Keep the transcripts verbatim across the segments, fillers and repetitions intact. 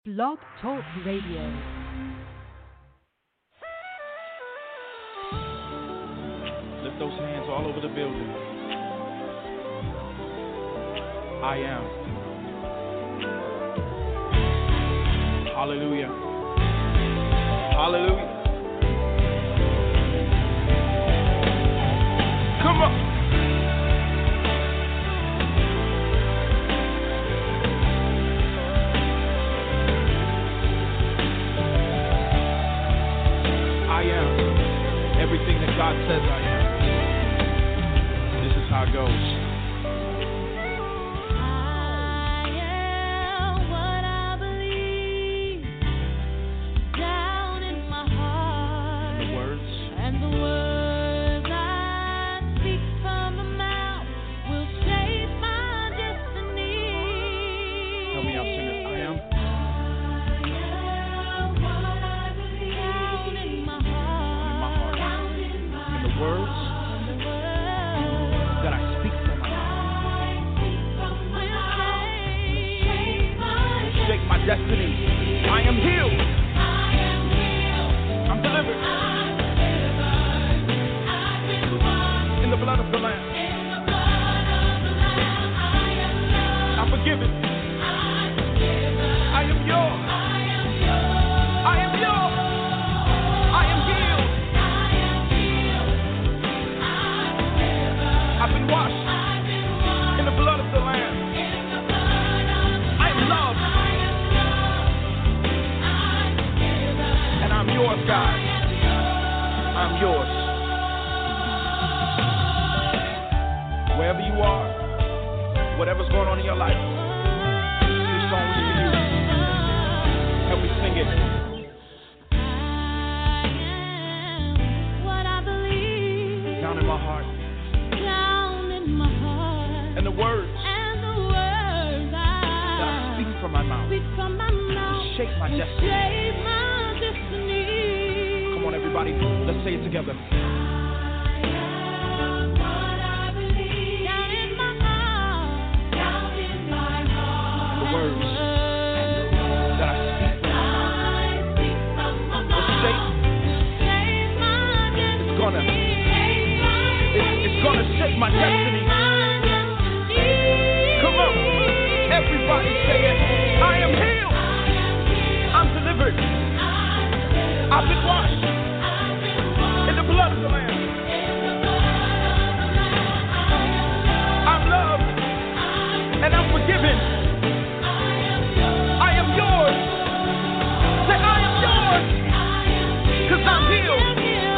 Blog Talk Radio. Lift those hands all over the building. I am. Hallelujah. Hallelujah. Come on. I am everything that God says I am. This is how it goes. Destiny. I am healed. I am healed. I'm delivered. I'm delivered. I've been washed in the blood of the Lamb. In the blood of the Lamb, I am loved. I'm forgiven. I'm forgiven. I am yours. I am yours. I am yours. I am healed. I am healed. I'm delivered. I've been washed. I've been washed in the blood of the Lamb. In the blood of the Lamb. I am loved. I'm yours, God. I'm yours. Wherever you are, whatever's going on in your life, this song is for you. Help me sing it. I am what I believe. Down in my heart. Down in my heart. And the words. And the words I that I speak from my mouth. Speak from my mouth. To shake my destiny. Shape my Come on, everybody, let's say it together. I am what I believe. Down in my heart. Down in my heart. The words that I speak from my mouth. Will shape. Shape my destiny. It's gonna. It's, it's gonna shape my destiny. Come on, everybody, say it. I am healed. I'm delivered. I've been washed in the blood of the Lamb. I'm loved and I'm forgiven. I am yours. Say I am yours. Cause I'm healed.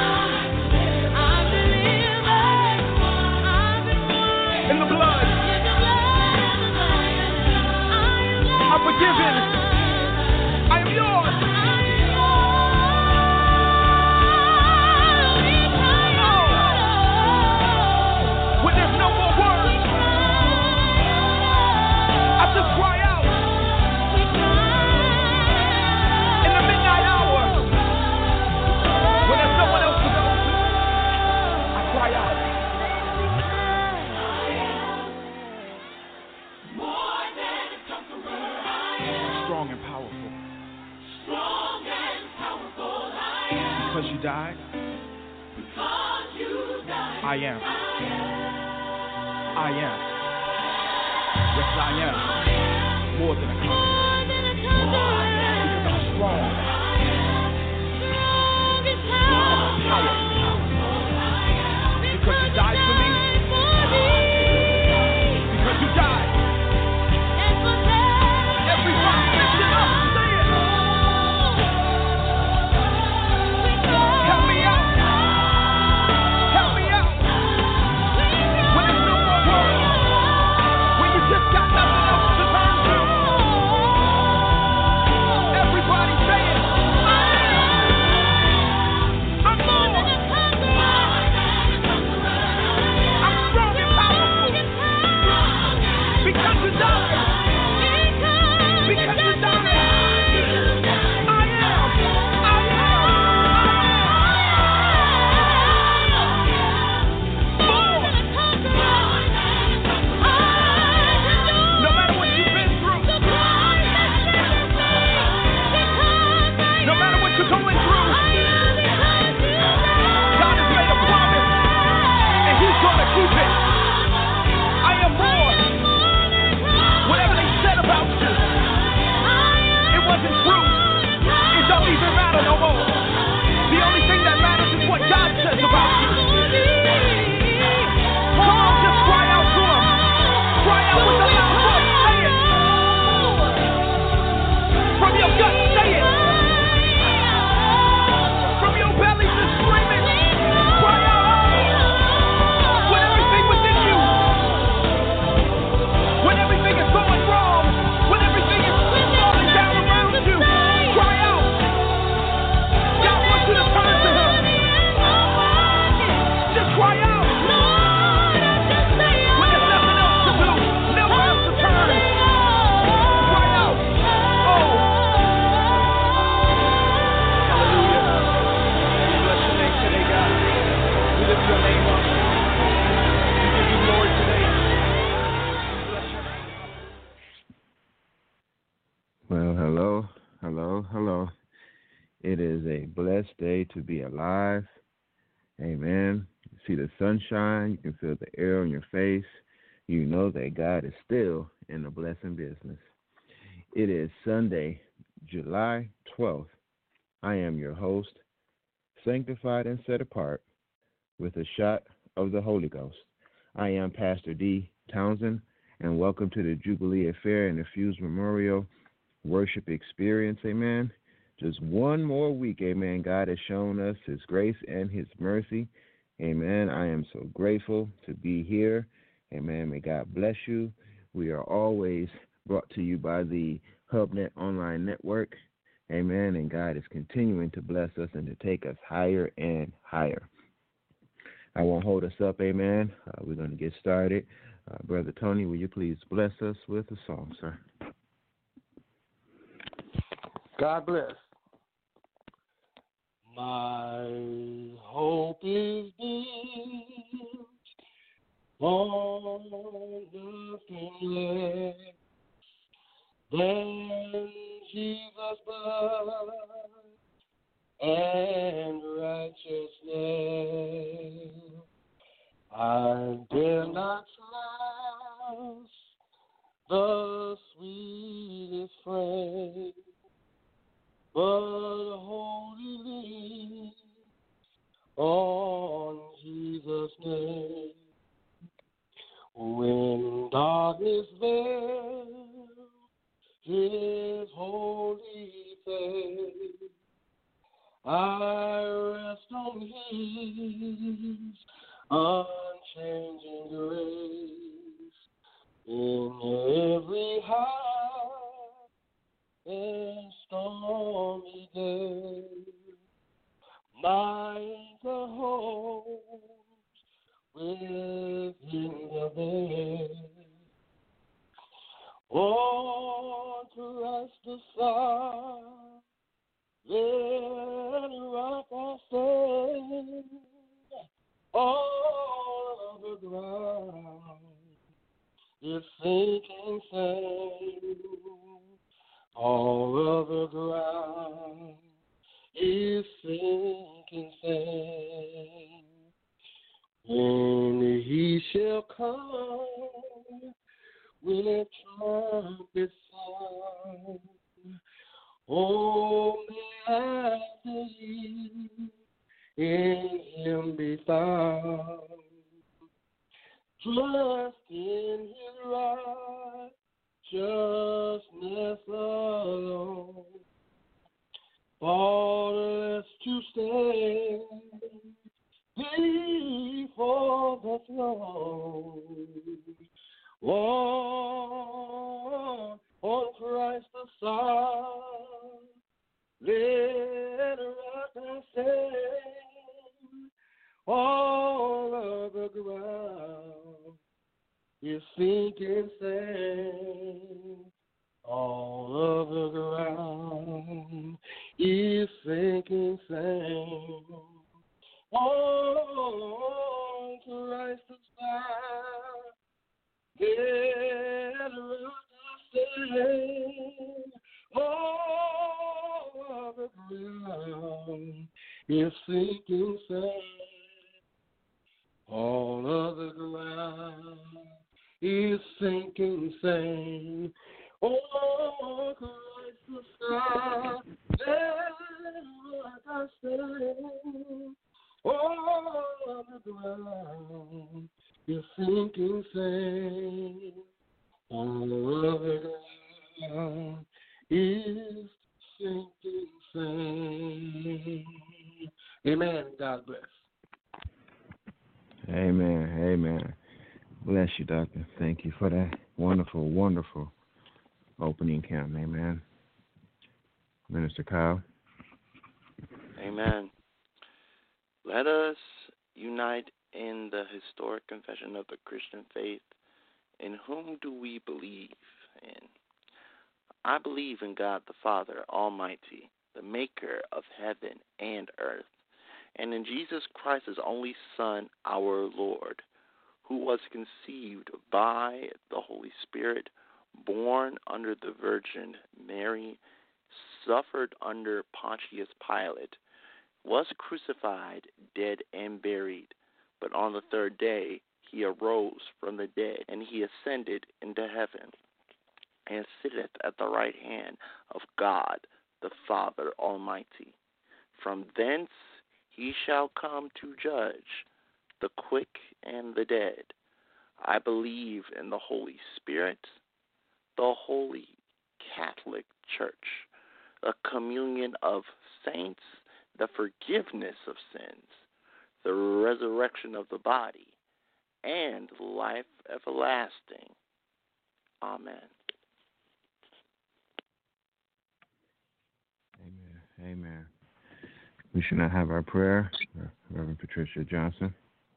In the blood. I'm forgiven. I am yours. Died. Because you died. I am. I am. Yes, I am. More than a conqueror. Because I'm strong. I'm powerful. Because you died for me. Because you died. Everybody lift it up. Say it. Help me out. Help me out. When there's no more words, when you just got nothing else to turn to, Hello, hello, hello. It is a blessed day to be alive. Amen. You see the sunshine. You can feel the air on your face. You know that God is still in the blessing business. It is Sunday, July twelfth. I am your host, sanctified and set apart with a shot of the Holy Ghost. I am Pastor D. Townsend, and welcome to the Jubilee Affair and the Fuse Memorial Worship Experience. Amen. Just one more week, amen. God has shown us his grace and his mercy. Amen. I am so grateful to be here. Amen. May God bless you. We are always brought to you by the HubNet Online Network. Amen. And God is continuing to bless us and to take us higher and higher. I won't hold us up. Amen. Uh, we're going to get started. Uh, Brother Tony, will you please bless us with a song, sir? God bless. My hope is built on nothing less than Jesus' blood and righteousness. I dare not trust the sweetest frame, but wholly lean on Jesus' name. When darkness veils his holy face, I rest on his unchanging grace. In every high and stormy day, my anchor holds within the veil. On Christ the solid rock I stand. All of the ground is sinking sand. All of the ground is sinking sand. When he shall come with trumpet sound, oh, may I believe in him be found. Trust in his righteousness alone, faultless to stand before the throne. On, on Christ the solid rock I stand. All of the ground is sinking sand. All of the ground is sinking sand. On Christ the solid rock I stand. All of the ground is sinking sand. All of the ground is sinking sand. Oh, Christ the solid rock I stand. All of the ground is sinking sand. All of the ground is sinking sand. Amen. God bless. Amen. Amen. Bless you, Doctor. Thank you for that wonderful, wonderful opening count. Amen. Minister Kyle. Amen. Let us unite in the historic confession of the Christian faith. In whom do we believe in? I believe in God the Father Almighty, the maker of heaven and earth, and in Jesus Christ, his only Son, our Lord, who was conceived by the Holy Spirit, born under the Virgin Mary, suffered under Pontius Pilate, was crucified, dead, and buried. But on the third day he arose from the dead, and he ascended into heaven, and sitteth at the right hand of God the Father Almighty. From thence he shall come to judge the quick and the dead. I believe in the Holy Spirit, the Holy Catholic Church, a communion of saints, the forgiveness of sins, the resurrection of the body, and life everlasting. Amen. Amen. Amen. We should not have our prayer. Reverend Patricia Johnson.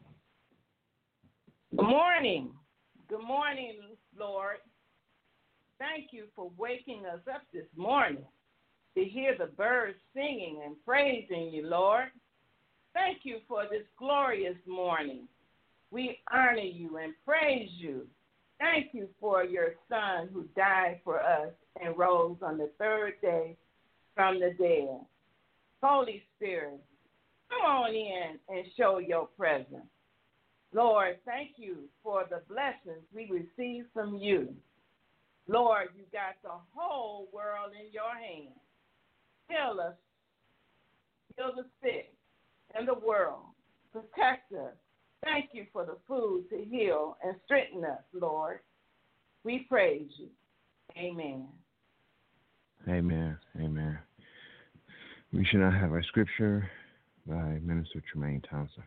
Good morning. Good morning, Lord. Thank you for waking us up this morning to hear the birds singing and praising you, Lord. Thank you for this glorious morning. We honor you and praise you. Thank you for your Son who died for us and rose on the third day from the dead. Holy Spirit, come on in and show your presence. Lord, thank you for the blessings we receive from you. Lord, you got the whole world in your hands. Heal us, heal the sick and the world. Protect us. Thank you for the food to heal and strengthen us, Lord. We praise you. Amen. Amen. Amen. We should not have our scripture by Minister Tremaine Thompson.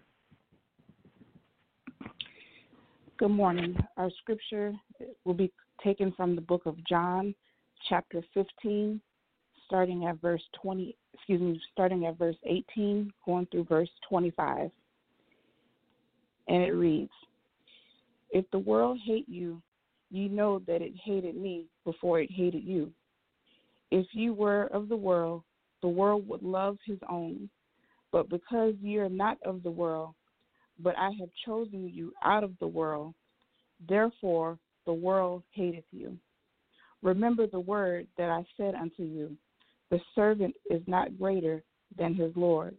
Good morning. Our scripture will be taken from the book of John, chapter fifteen, starting at verse twenty. Excuse me, starting at verse eighteen, going through verse twenty-five. And it reads, "If the world hate you, ye know that it hated me before it hated you. If ye were of the world, the world would love his own. But because ye are not of the world, but I have chosen you out of the world, therefore the world hateth you. Remember the word that I said unto you, the servant is not greater than his Lord.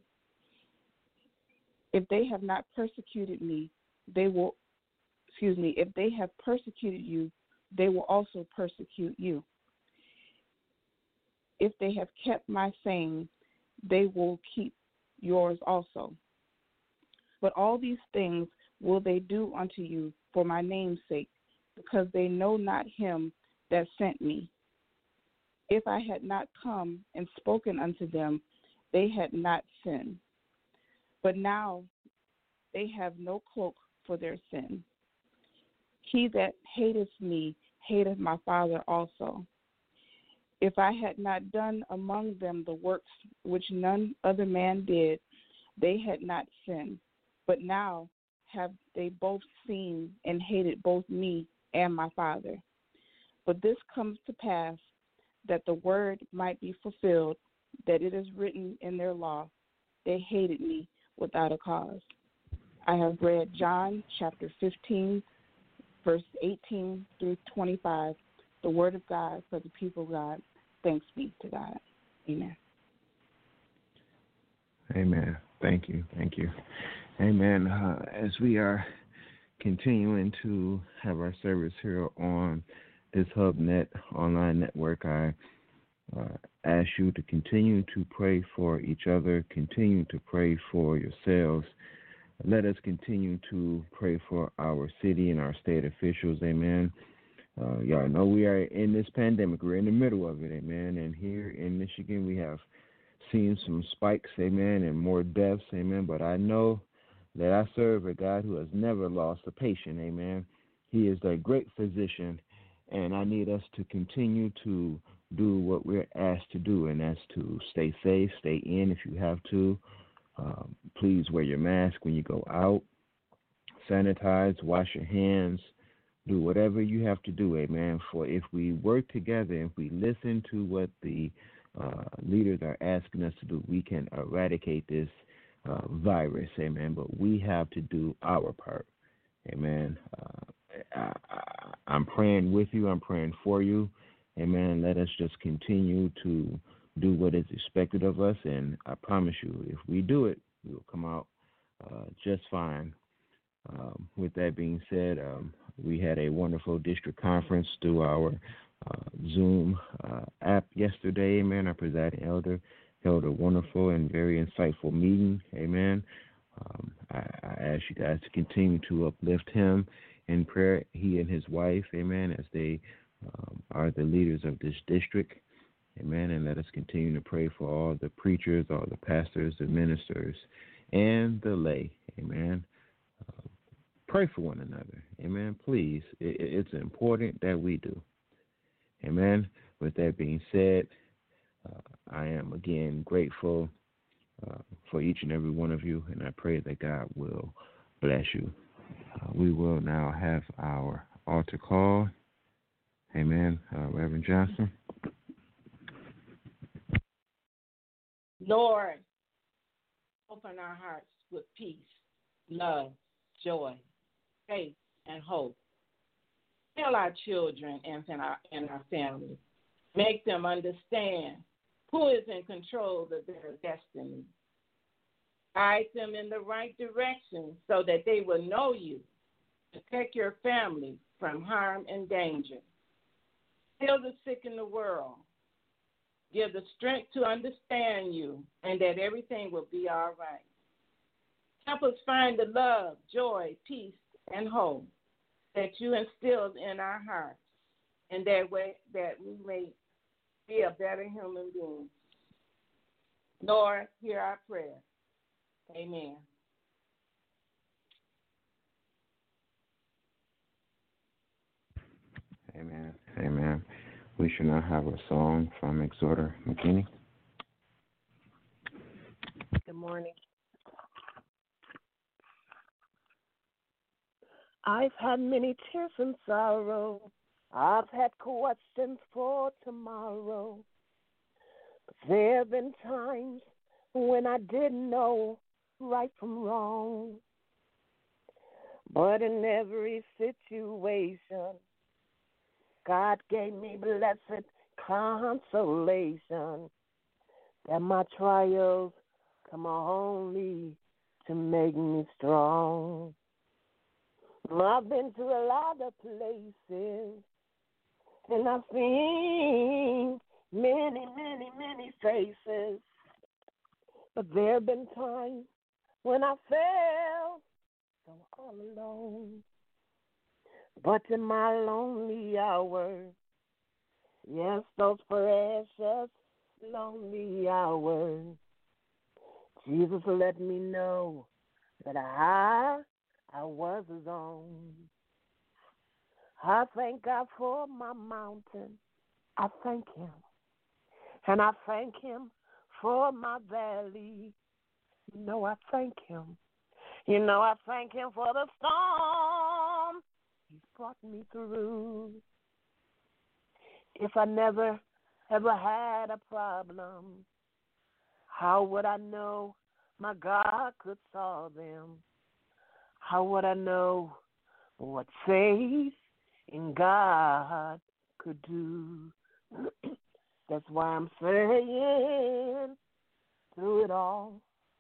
If they have not persecuted me, they will, excuse me, if they have persecuted you, they will also persecute you. If they have kept my saying, they will keep yours also. But all these things will they do unto you for my name's sake, because they know not him that sent me. If I had not come and spoken unto them, they had not sinned. But now they have no cloak for their sin. He that hateth me hateth my Father also. If I had not done among them the works which none other man did, they had not sinned. But now have they both seen and hated both me and my Father. But this comes to pass, that the word might be fulfilled, that it is written in their law, they hated me without a cause." I have read John chapter fifteen, verse eighteen through twenty-five, the word of God for the people of God. Thanks be to God. Amen. Amen. Thank you. Thank you. Amen. Uh, as we are continuing to have our service here on this HubNet online network, I uh, ask you to continue to pray for each other, continue to pray for yourselves. Let us continue to pray for our city and our state officials. Amen. Uh, y'all know we are in this pandemic. We're in the middle of it. Amen. And here in Michigan, we have seen some spikes. Amen. And more deaths. Amen. But I know that I serve a God who has never lost a patient. Amen. He is a great physician. And I need us to continue to do what we're asked to do, and that's to stay safe, stay in if you have to. Um, please wear your mask when you go out. Sanitize, wash your hands. Do whatever you have to do, amen. For if we work together, if we listen to what the uh, leaders are asking us to do, we can eradicate this uh, virus, amen. But we have to do our part, amen. Uh, I, I, I'm praying with you. I'm praying for you, amen. Let us just continue to do what is expected of us, and I promise you, if we do it, we will come out uh, just fine. Um, with that being said, um, we had a wonderful district conference through our uh, Zoom uh, app yesterday. Amen. Our presiding elder held a wonderful and very insightful meeting. Amen. Um, I, I ask you guys to continue to uplift him in prayer, he and his wife, amen, as they um, are the leaders of this district. Amen. And let us continue to pray for all the preachers, all the pastors, the ministers, and the lay. Amen. Uh, pray for one another. Amen. Please. It, it's important that we do. Amen. With that being said, uh, I am again grateful uh, for each and every one of you, and I pray that God will bless you. Uh, we will now have our altar call. Amen. Uh, Reverend Johnson. Lord, open our hearts with peace, love, joy, faith, and hope. Heal our children and our, and our families. Make them understand who is in control of their destiny. Guide them in the right direction so that they will know you. Protect your family from harm and danger. Heal the sick in the world. Give the strength to understand you and that everything will be all right. Help us find the love, joy, peace, and hope that you instilled in our hearts, and that way that we may be a better human being. Lord, hear our prayer. Amen. Amen. Amen. We should now have a song from Exhorter McKinney. Good morning. I've had many tears and sorrow. I've had questions for tomorrow. But there have been times when I didn't know right from wrong. But in every situation, God gave me blessed consolation that my trials come only to make me strong. I've been to a lot of places, and I've seen many, many, many faces. But there have been times when I felt so all alone. But in my lonely hour, yes, those precious lonely hours, Jesus let me know that I, I was his own. I thank God for my mountain. I thank him. And I thank him for my valley. You know, I thank him. You know, I thank him for the storm he's brought me through. If I never, ever had a problem, how would I know my God could solve them? How would I know what faith in God could do? That's why I'm saying, through it all,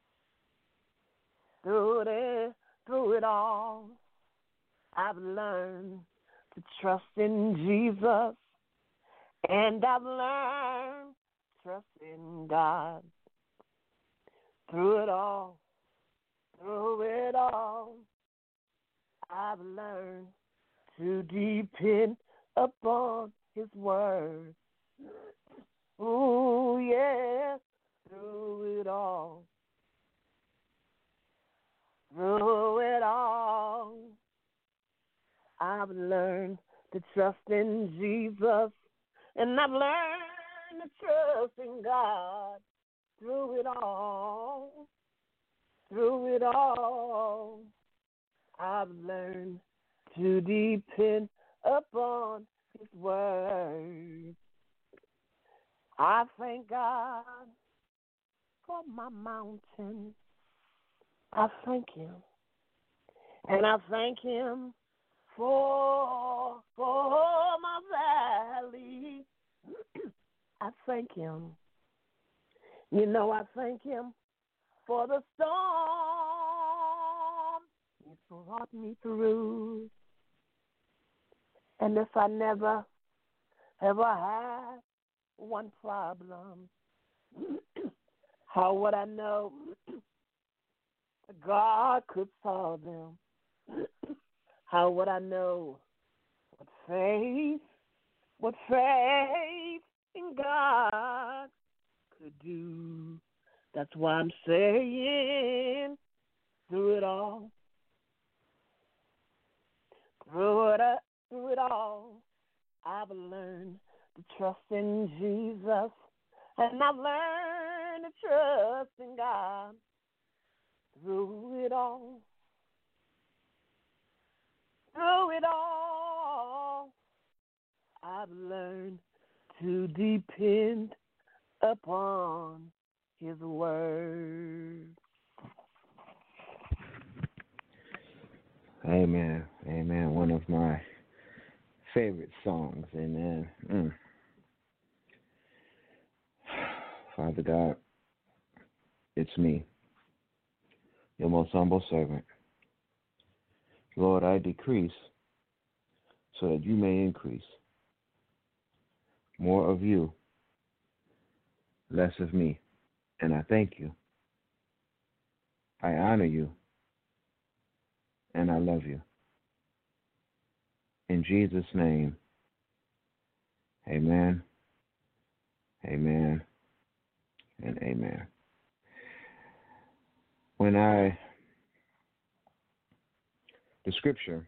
through it, through it all, I've learned to trust in Jesus, and I've learned to trust in God. Through it all, through it all, I've learned to depend upon his word. Ooh, yeah, through it all, through it all, I've learned to trust in Jesus, and I've learned to trust in God. Through it all, through it all, I've learned to depend upon his word. I thank God for my mountain. I thank him. And I thank him for, for my valley. I thank him. You know I thank him for the storm he brought me through. And if I never, ever had one problem, how would I know God could solve them? How would I know what faith, what faith in God could do? That's why I'm saying, through it all, through it, through it all, I've learned to trust in Jesus, and I've learned to trust in God. Through it all, through it all, I've learned to depend upon his word. Amen. Amen. One of my favorite songs. Amen. Mm. Father God, it's me, your most humble servant. Lord, I decrease so that you may increase. More of you, less of me. And I thank you. I honor you. And I love you. In Jesus' name, amen, amen, and amen. When I, the scripture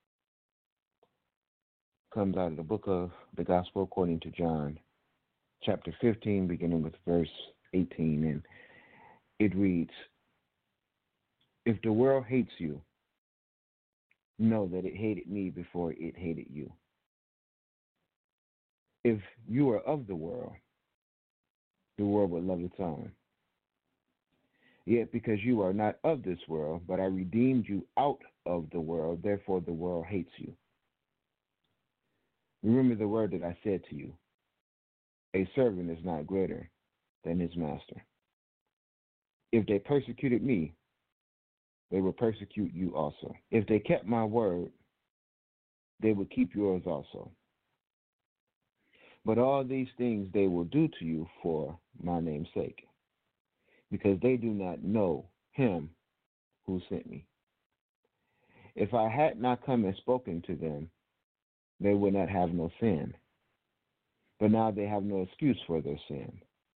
comes out of the book of the Gospel according to John, chapter fifteen, beginning with verse eighteen, and it reads, if the world hates you, know that it hated me before it hated you. If you are of the world, the world would love its own. Yet because you are not of this world, but I redeemed you out of the world, therefore the world hates you. Remember the word that I said to you. A servant is not greater than his master. If they persecuted me, they will persecute you also. If they kept my word, they will keep yours also. But all these things they will do to you for my name's sake, because they do not know him who sent me. If I had not come and spoken to them, they would not have no sin. But now they have no excuse for their sin.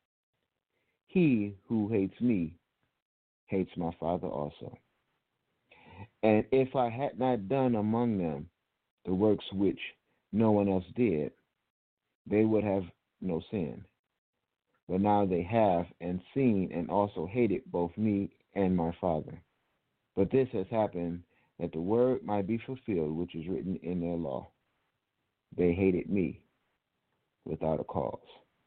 He who hates me hates my Father also. And if I had not done among them the works which no one else did, they would have no sin. But now they have and seen and also hated both me and my Father. But this has happened that the word might be fulfilled which is written in their law. They hated me without a cause.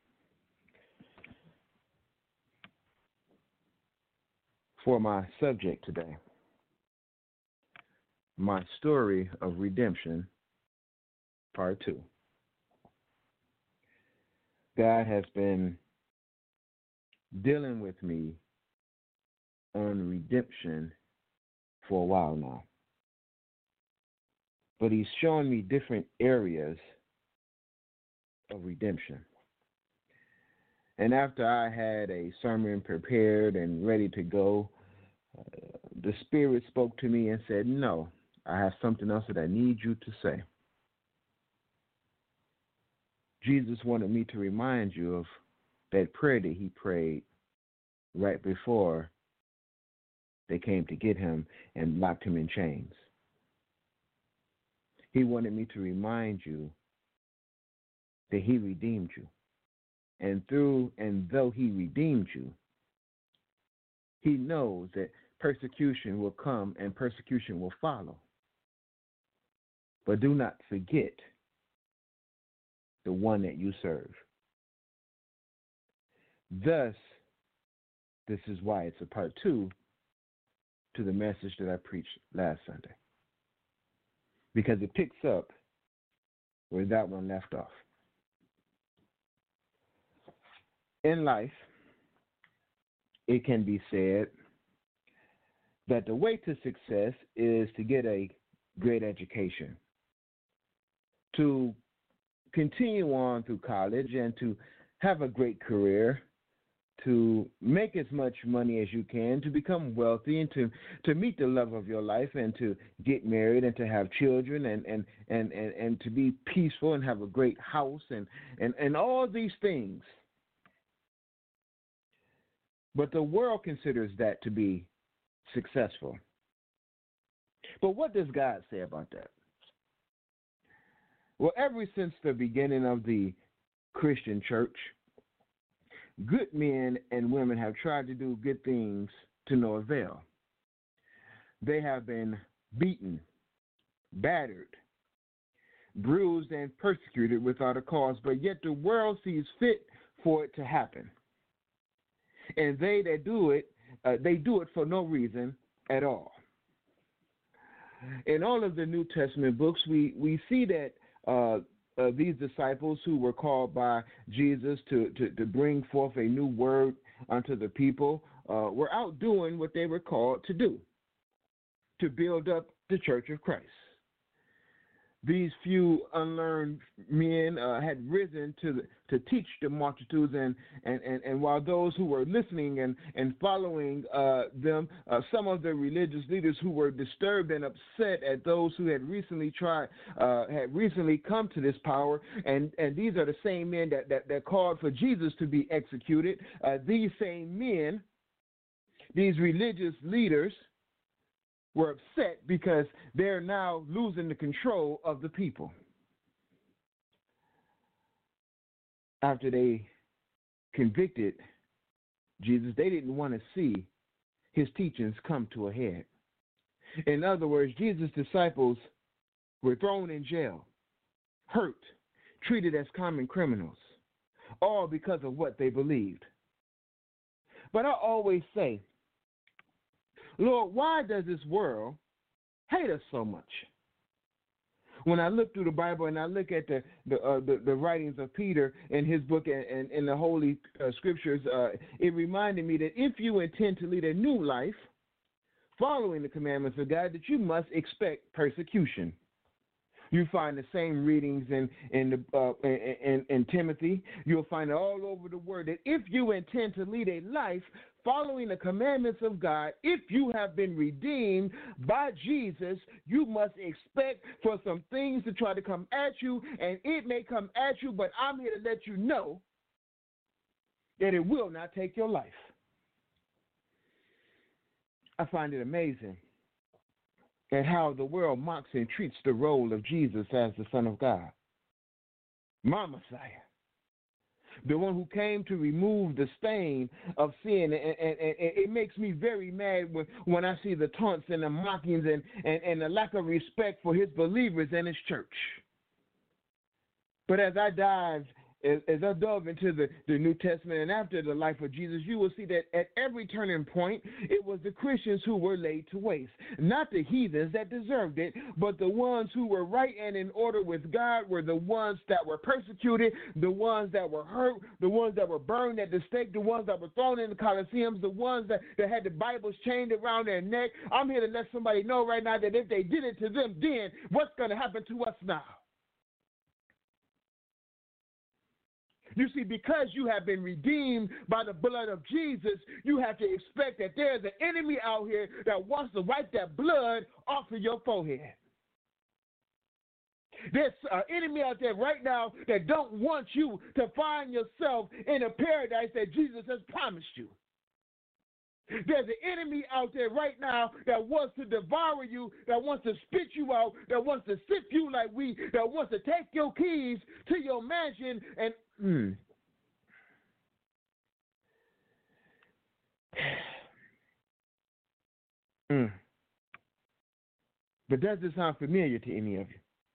For my subject today, my story of redemption, part two. God has been dealing with me on redemption for a while now. But he's showing me different areas of redemption. And after I had a sermon prepared and ready to go, uh, the Spirit spoke to me and said, no, I have something else that I need you to say. Jesus wanted me to remind you of that prayer that he prayed right before they came to get him and locked him in chains. He wanted me to remind you that he redeemed you. And through and though he redeemed you, he knows that persecution will come and persecution will follow. But do not forget the one that you serve. Thus, this is why it's a part two to the message that I preached last Sunday. Because it picks up where that one left off. In life, it can be said that the way to success is to get a great education, to continue on through college and to have a great career, to make as much money as you can, to become wealthy and to, to meet the love of your life and to get married and to have children and, and, and, and, and to be peaceful and have a great house and, and, and all these things. But the world considers that to be successful. But what does God say about that? Well, ever since the beginning of the Christian church, good men and women have tried to do good things to no avail. They have been beaten, battered, bruised, and persecuted without a cause, but yet the world sees fit for it to happen. And they that do it, uh, they do it for no reason at all. In all of the New Testament books, we, we see that uh, Uh, these disciples who were called by Jesus to, to, to bring forth a new word unto the people uh, were out doing what they were called to do, to build up the church of Christ. These few unlearned men uh, had risen to the, to teach the multitudes, and, and, and, and while those who were listening and, and following uh, them, uh, some of the religious leaders who were disturbed and upset at those who had recently tried, uh, had recently come to this power, and, and these are the same men that, that, that called for Jesus to be executed. Uh, these same men, these religious leaders, were upset because they're now losing the control of the people. After they convicted Jesus, they didn't want to see his teachings come to a head. In other words, Jesus' disciples were thrown in jail, hurt, treated as common criminals, all because of what they believed. But I always say, Lord, why does this world hate us so much? When I look through the Bible and I look at the the uh, the, the writings of Peter in his book and, and in the Holy uh, Scriptures, uh, it reminded me that if you intend to lead a new life, following the commandments of God, that you must expect persecution. You find the same readings in in, the, uh, in, in, in Timothy. You'll find it all over the Word that if you intend to lead a life following the commandments of God, if you have been redeemed by Jesus, you must expect for some things to try to come at you, and it may come at you, but I'm here to let you know that it will not take your life. I find it amazing at how the world mocks and treats the role of Jesus as the Son of God, my Messiah, the one who came to remove the stain of sin. And, and, and, and it makes me very mad when, when I see the taunts and the mockings and, and, and the lack of respect for his believers and his church. But as I dive As, as I dove into the, the New Testament and after the life of Jesus, you will see that at every turning point, it was the Christians who were laid to waste. Not the heathens that deserved it, but the ones who were right and in order with God were the ones that were persecuted, the ones that were hurt, the ones that were burned at the stake, the ones that were thrown in the Colosseums, the ones that, that had the Bibles chained around their neck. I'm here to let somebody know right now that if they did it to them then, what's going to happen to us now? You see, because you have been redeemed by the blood of Jesus, you have to expect that there's an enemy out here that wants to wipe that blood off of your forehead. There's an enemy out there right now that don't want you to find yourself in a paradise that Jesus has promised you. There's an enemy out there right now that wants to devour you, that wants to spit you out, that wants to sift you like wheat, that wants to take your keys to your mansion and mm. mm. But does this sound familiar to any of you?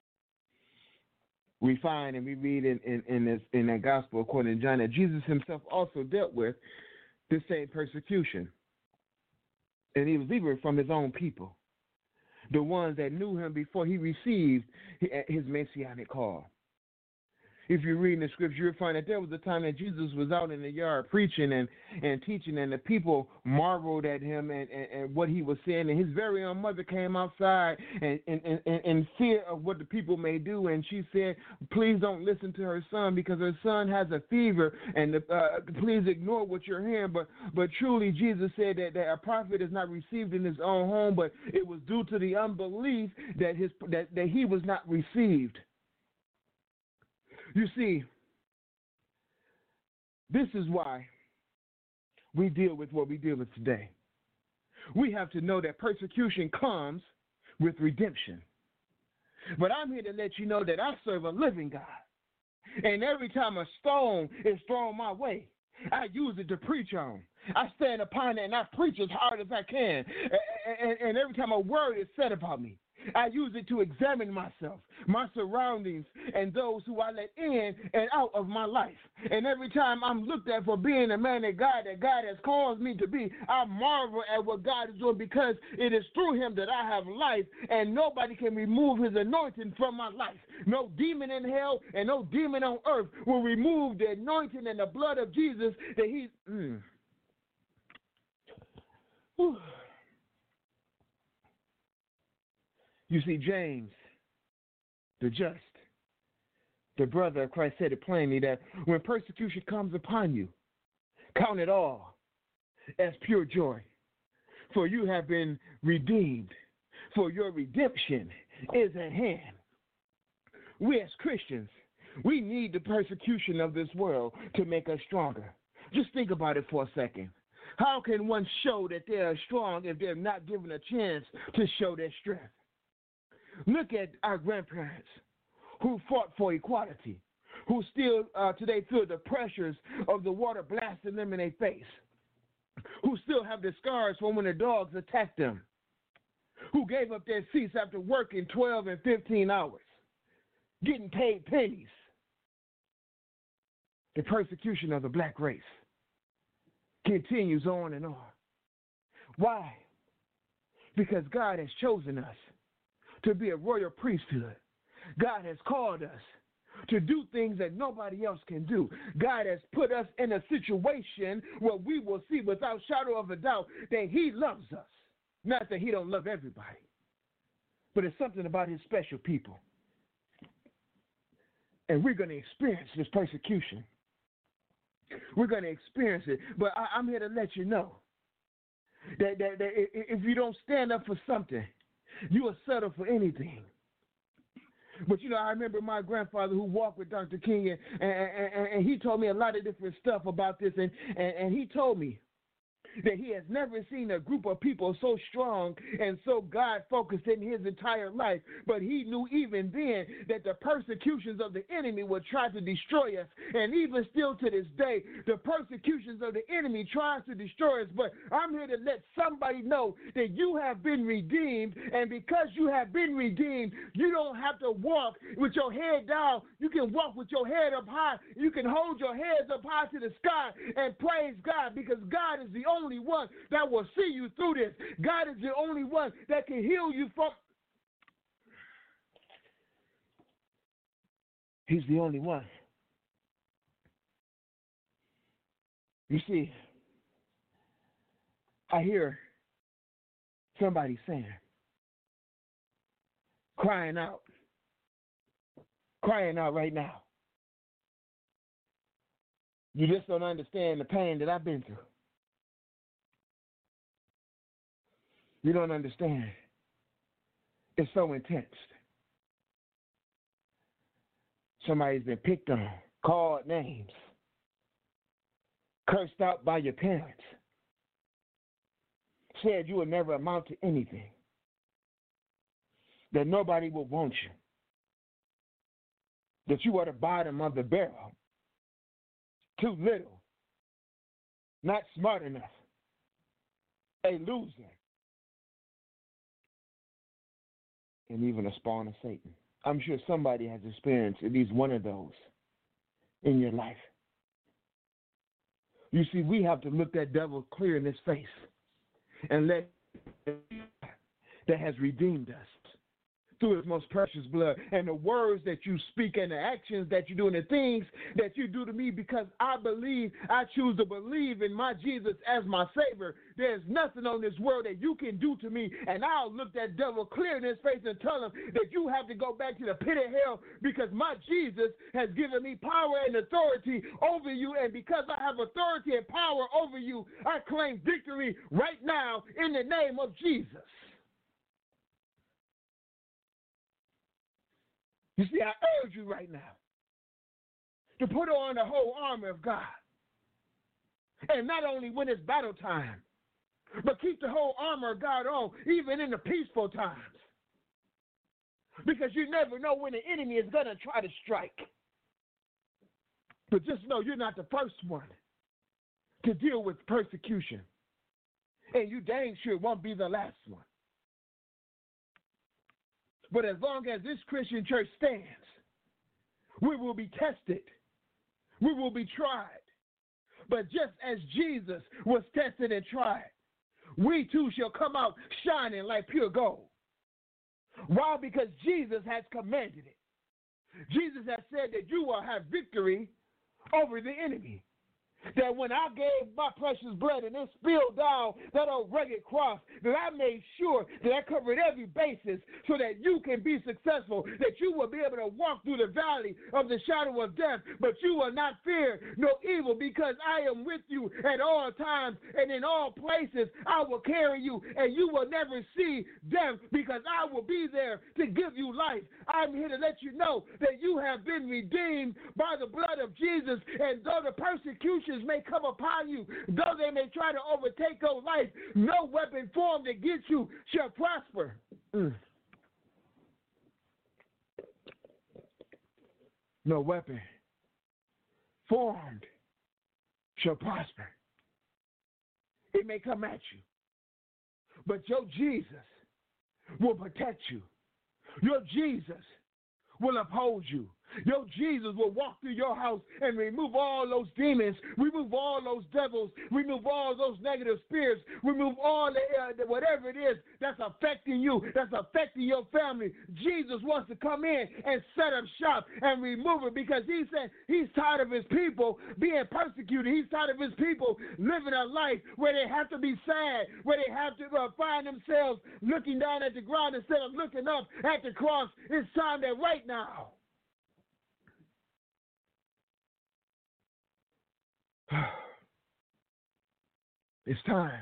We find and we read in, in, in, this, in that gospel according to John that Jesus himself also dealt with the same persecution. And he was even from his own people, the ones that knew him before he received his messianic call. If you read in the scripture, you'll find that there was a time that Jesus was out in the yard preaching and, and teaching, and the people marveled at him and, and, and what he was saying. And his very own mother came outside and in and, and, and fear of what the people may do. And she said, please don't listen to her son because her son has a fever, and uh, please ignore what you're hearing. But but truly, Jesus said that, that a prophet is not received in his own home, but it was due to the unbelief that, his, that, that he was not received. You see, this is why we deal with what we deal with today. We have to know that persecution comes with redemption. But I'm here to let you know that I serve a living God. And every time a stone is thrown my way, I use it to preach on. I stand upon it and I preach as hard as I can. And, and, and every time a word is said about me, I use it to examine myself, my surroundings, and those who I let in and out of my life. And every time I'm looked at for being a man that God, that God has caused me to be, I marvel at what God is doing because it is through him that I have life, and nobody can remove his anointing from my life. No demon in hell and no demon on earth will remove the anointing and the blood of Jesus that he... Mm. Whew. You see, James, the just, the brother of Christ, said it plainly that when persecution comes upon you, count it all as pure joy, for you have been redeemed, for your redemption is at hand. We as Christians, we need the persecution of this world to make us stronger. Just think about it for a second. How can one show that they are strong if they're not given a chance to show their strength? Look at our grandparents who fought for equality, who still uh, today feel the pressures of the water blasting them in their face, who still have the scars from when the dogs attacked them, who gave up their seats after working twelve and fifteen hours, getting paid pennies. The persecution of the black race continues on and on. Why? Because God has chosen us to be a royal priesthood. God has called us to do things that nobody else can do. God has put us in a situation where we will see without shadow of a doubt that he loves us. Not that he don't love everybody, but it's something about his special people. And we're going to experience this persecution. We're going to experience it. But I, I'm here to let you know that, that, that if you don't stand up for something, you will settle for anything. But, you know, I remember my grandfather who walked with Doctor King, and, and, and, and he told me a lot of different stuff about this, and, and, and he told me that he has never seen a group of people so strong and so God-focused in his entire life. But he knew even then that the persecutions of the enemy would try to destroy us. And even still to this day, the persecutions of the enemy tries to destroy us. But I'm here to let somebody know that you have been redeemed. And because you have been redeemed, you don't have to walk with your head down. You can walk with your head up high. You can hold your heads up high to the sky and praise God, because God is the only only one that will see you through this. God is the only one that can heal you from. He's the only one. You see, I hear somebody saying, crying out, crying out right now. You just don't understand the pain that I've been through. You don't understand. It's so intense. Somebody's been picked on, called names, cursed out by your parents, said you will never amount to anything, that nobody will want you, that you are the bottom of the barrel, too little, not smart enough, a loser, and even a spawn of Satan. I'm sure somebody has experienced at least one of those in your life. You see, we have to look that devil clear in his face and let that has redeemed us through his most precious blood. And the words that you speak and the actions that you do and the things that you do to me, because I believe, I choose to believe in my Jesus as my Savior. There's nothing on this world that you can do to me, and I'll look that devil clear in his face and tell him that you have to go back to the pit of hell, because my Jesus has given me power and authority over you, and because I have authority and power over you, I claim victory right now in the name of Jesus. You see, I urge you right now to put on the whole armor of God. And not only when it's battle time, but keep the whole armor of God on, even in the peaceful times. Because you never know when the enemy is going to try to strike. But just know you're not the first one to deal with persecution. And you dang sure won't be the last one. But as long as this Christian church stands, we will be tested. We will be tried. But just as Jesus was tested and tried, we too shall come out shining like pure gold. Why? Because Jesus has commanded it. Jesus has said that you will have victory over the enemy. That when I gave my precious blood and it spilled down that old rugged cross, that I made sure that I covered every basis so that you can be successful, that you will be able to walk through the valley of the shadow of death, but you will not fear no evil, because I am with you at all times, and in all places I will carry you, and you will never see death, because I will be there to give you life. I'm here to let you know that you have been redeemed by the blood of Jesus, and though the persecution may come upon you, though they may try to overtake your life, no weapon formed against you shall prosper. Mm. No weapon formed shall prosper. It may come at you, but your Jesus will protect you. Your Jesus will uphold you. Your Jesus will walk through your house and remove all those demons, remove all those devils, remove all those negative spirits, remove all the, uh, the whatever it is that's affecting you, that's affecting your family. Jesus wants to come in and set up shop and remove it, because he said he's tired of his people being persecuted. He's tired of his people living a life where they have to be sad, where they have to uh, find themselves looking down at the ground instead of looking up at the cross. It's time that right now, it's time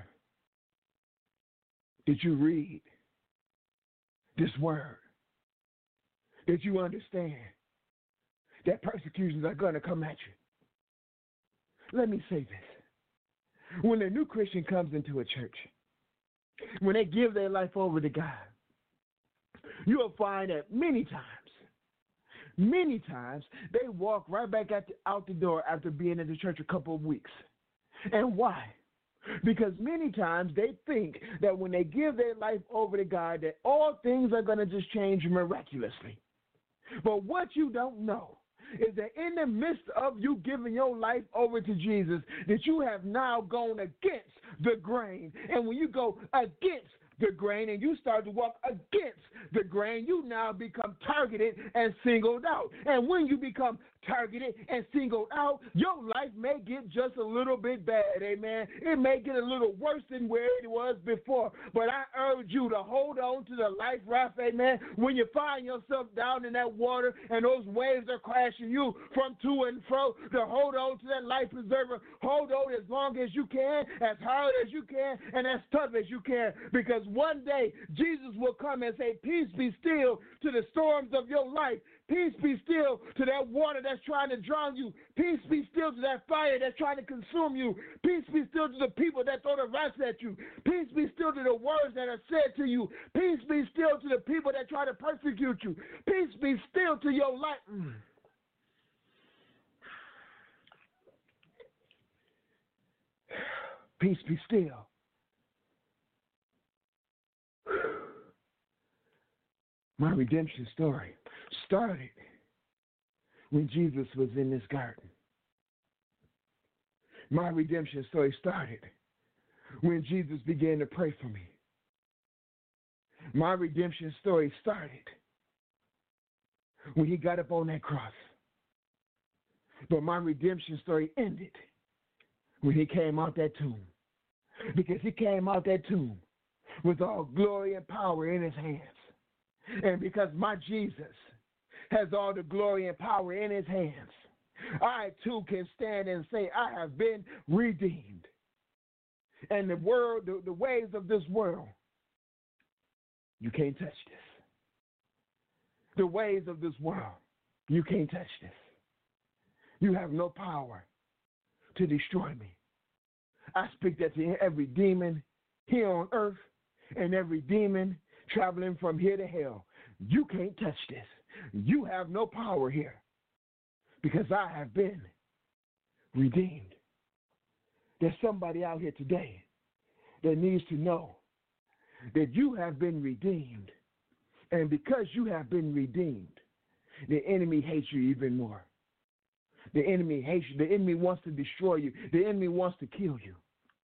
that you read this word, that you understand that persecutions are going to come at you. Let me say this. When a new Christian comes into a church, when they give their life over to God, you'll find that many times, many times, they walk right back at the, out the door after being in the church a couple of weeks. And why? Because many times they think that when they give their life over to God, that all things are going to just change miraculously. But what you don't know is that in the midst of you giving your life over to Jesus, that you have now gone against the grain. And when you go against the grain and you start to walk against the grain, you now become targeted and singled out. And when you become targeted and singled out, your life may get just a little bit bad, amen. It may get a little worse than where it was before. But I urge you to hold on to the life raft, amen. When you find yourself down in that water and those waves are crashing you from to and fro, to hold on to that life preserver. Hold on as long as you can, as hard as you can, and as tough as you can. Because one day Jesus will come and say, peace be still to the storms of your life. Peace be still to that water that's trying to drown you. Peace be still to that fire that's trying to consume you. Peace be still to the people that throw the rocks at you. Peace be still to the words that are said to you. Peace be still to the people that try to persecute you. Peace be still to your life. Mm. Peace be still. My redemption story started when Jesus was in this garden. My redemption story started when Jesus began to pray for me. My redemption story started when he got up on that cross. But my redemption story ended when he came out that tomb. Because he came out that tomb with all glory and power in his hands. And because my Jesus has all the glory and power in his hands, I too can stand and say, I have been redeemed. And the world, the, the ways of this world, you can't touch this. The ways of this world, you can't touch this. You have no power to destroy me. I speak that to every demon here on earth and every demon traveling from here to hell. You can't touch this. You have no power here because I have been redeemed. There's somebody out here today that needs to know that you have been redeemed. And because you have been redeemed, the enemy hates you even more. The enemy hates you. The enemy wants to destroy you. The enemy wants to kill you.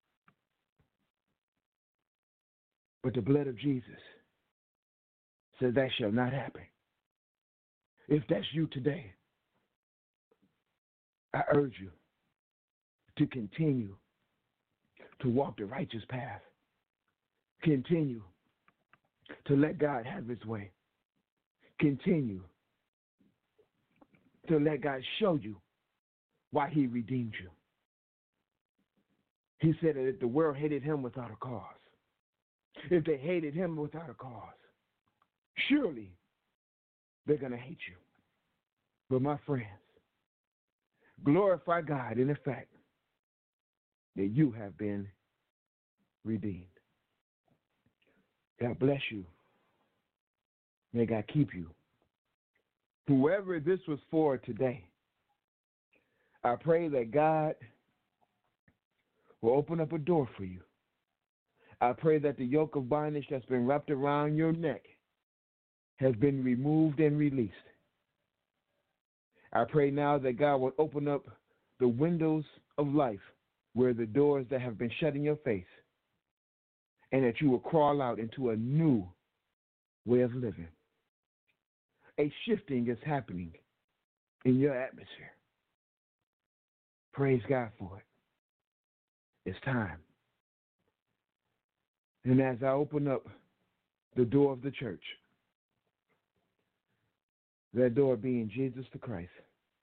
But the blood of Jesus says that shall not happen. If that's you today, I urge you to continue to walk the righteous path. Continue to let God have his way. Continue to let God show you why he redeemed you. He said that if the world hated him without a cause, if they hated him without a cause, surely they're going to hate you. But my friends, glorify God in the fact that you have been redeemed. God bless you. May God keep you. Whoever this was for today, I pray that God will open up a door for you. I pray that the yoke of bondage that's been wrapped around your neck has been removed and released. I pray now that God will open up the windows of life where the doors that have been shut in your face, and that you will crawl out into a new way of living. A shifting is happening in your atmosphere. Praise God for it. It's time. And as I open up the door of the church, that door being Jesus the Christ,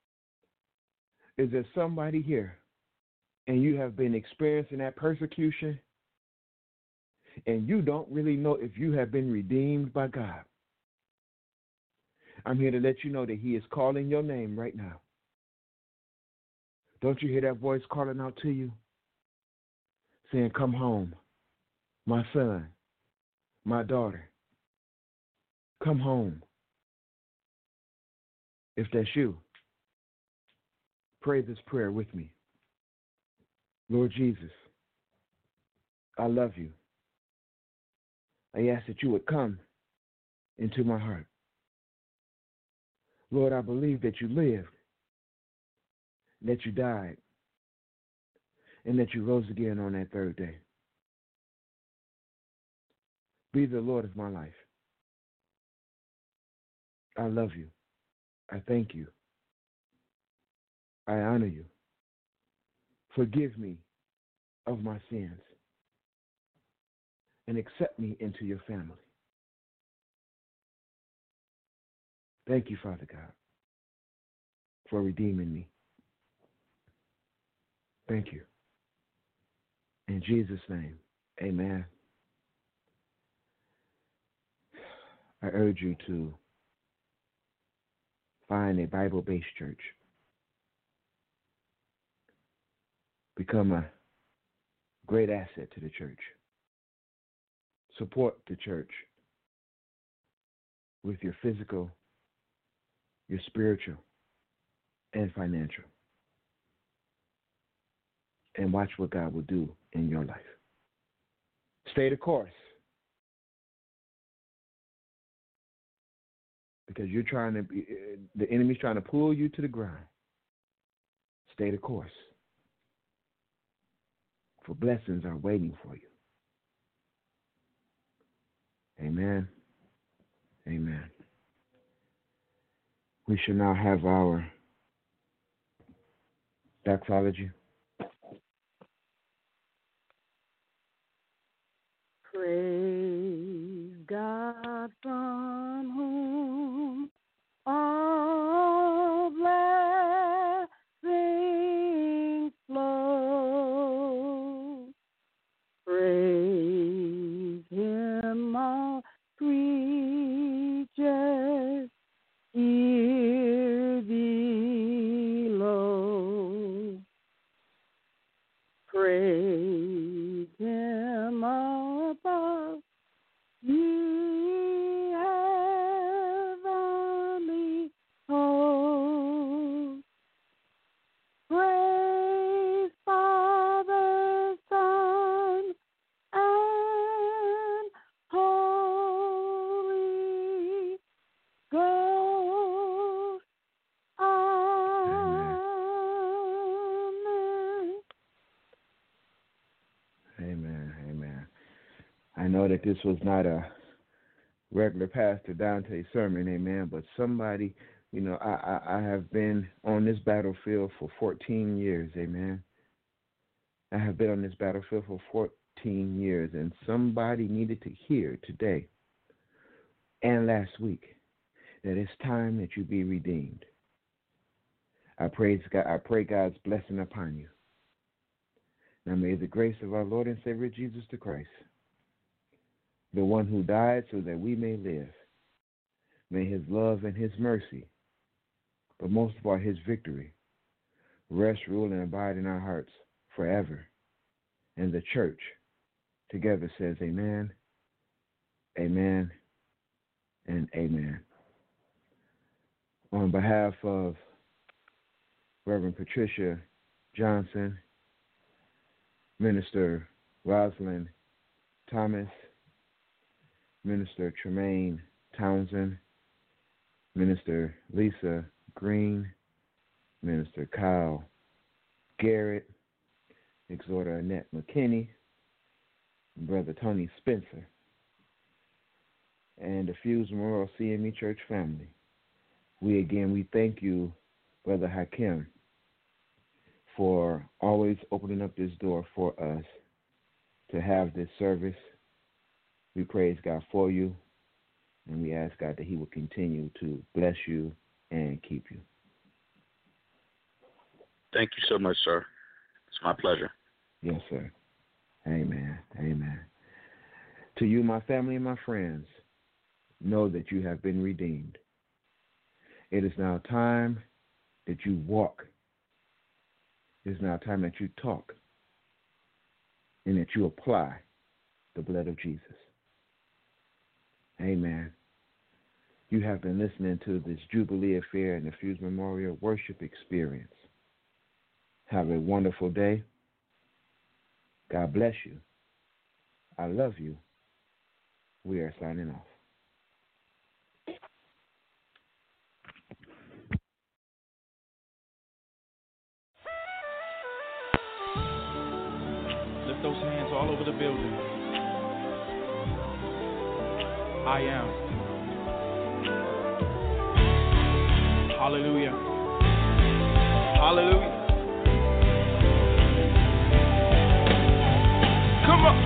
is there somebody here and you have been experiencing that persecution and you don't really know if you have been redeemed by God? I'm here to let you know that he is calling your name right now. Don't you hear that voice calling out to you? Saying, come home, my son, my daughter. Come home. If that's you, pray this prayer with me. Lord Jesus, I love you. I ask that you would come into my heart. Lord, I believe that you lived, that you died, and that you rose again on that third day. Be the Lord of my life. I love you. I thank you. I honor you. Forgive me of my sins and accept me into your family. Thank you, Father God, for redeeming me. Thank you. In Jesus' name, amen. I urge you to find a Bible-based church. Become a great asset to the church. Support the church with your physical, your spiritual, and financial. And watch what God will do in your life. Stay the course. Because you're trying to be, the enemy's trying to pull you to the ground. Stay the course. For blessings are waiting for you. Amen. Amen. We shall now have our doxology. Praise God from whom all blessings flow. Praise Him, all creatures here below. Praise Him above, ye heavenly hosts. Praise Father, Son, and Holy Ghost. Amen. Amen. Amen. I know that this was not a regular Pastor Dante sermon, amen, but somebody, you know, I, I, I have been on this battlefield for fourteen years, amen. I have been on this battlefield for fourteen years, and somebody needed to hear today and last week that it's time that you be redeemed. I praise God. I pray God's blessing upon you. Now may the grace of our Lord and Savior Jesus the Christ, the one who died so that we may live, may His love and His mercy, but most of all His victory, rest, rule, and abide in our hearts forever. And the church together says amen, amen, and amen. On behalf of Reverend Patricia Johnson, Minister Rosalind Thomas, Minister Tremaine Townsend, Minister Lisa Green, Minister Kyle Garrett, Exhorter Annette McKinney, Brother Tony Spencer, and the Fuse Memorial C M E Church family. We again, we thank you, Brother Hakim, for always opening up this door for us to have this service. We praise God for you, and we ask God that He will continue to bless you and keep you. Thank you so much, sir. It's my pleasure. Yes, sir. Amen. Amen. To you, my family and my friends, know that you have been redeemed. It is now time that you walk. It is now time that you talk and that you apply the blood of Jesus. Amen. You have been listening to this Jubilee Affair and the Fuse Memorial Worship Experience. Have a wonderful day. God bless you. I love you. We are signing off. Lift those hands all over the building. I am. Hallelujah. Hallelujah. Come on.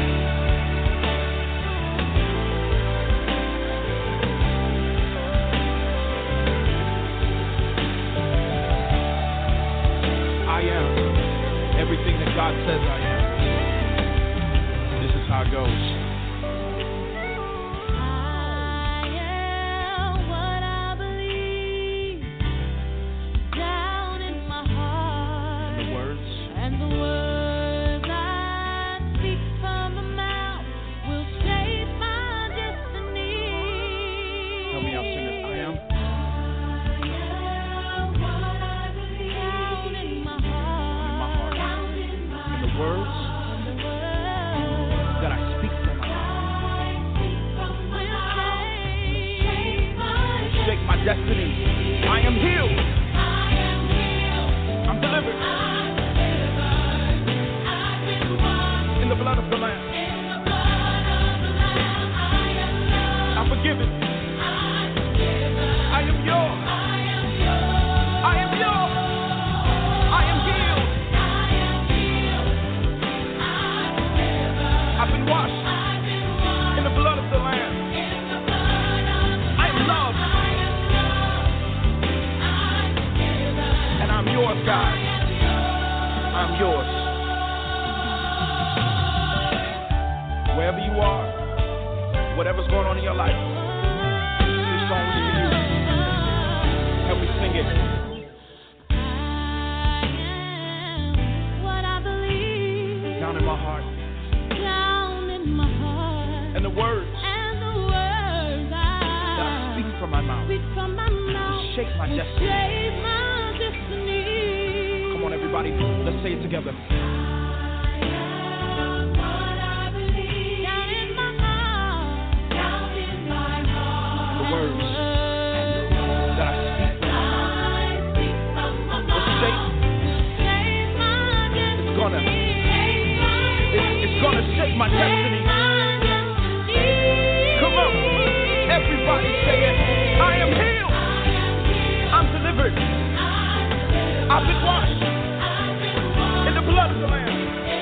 I am everything that God says I am. This is how it goes. Destiny. I am healed. I am healed. I'm delivered. I'm delivered. I've been washed in the blood of the Lamb. In the blood of the Lamb, I am loved. I'm forgiven. I'm forgiven. I am yours. I whatever's going on in your life, this song is for you. Help me sing it. What I believe Down in my heart. down in my heart, And the words and the words that I I speak from my mouth speak from my mouth shape my will destiny. shape my destiny. Come on, everybody, let's say it together. Down in my heart, down in my heart, The words that I speak from my mouth speak from my will mouth shape. shape my destiny. It's gonna, it's, it's gonna shape my destiny. Come on, everybody say it. I am healed. I'm delivered. I've been washed in the blood of the Lamb.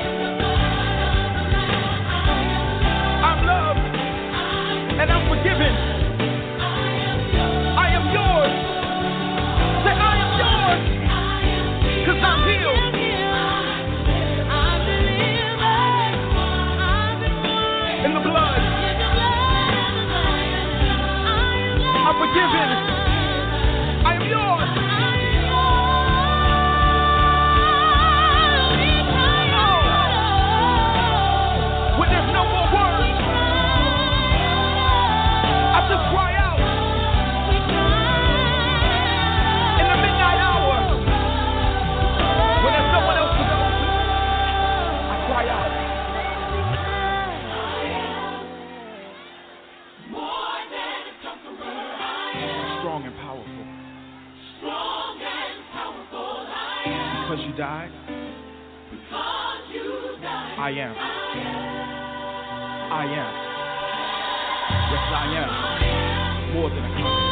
I'm loved and I'm forgiven. I am yours. Say I am yours. Cause I'm healed. In the blood. I'm forgiven. I am yours. When there's no more words, I just cry out. In the midnight hour, when there's no one else to go to, I cry out. Strong and powerful. Because you died. I am. I am. Yes, I am. More than a conqueror.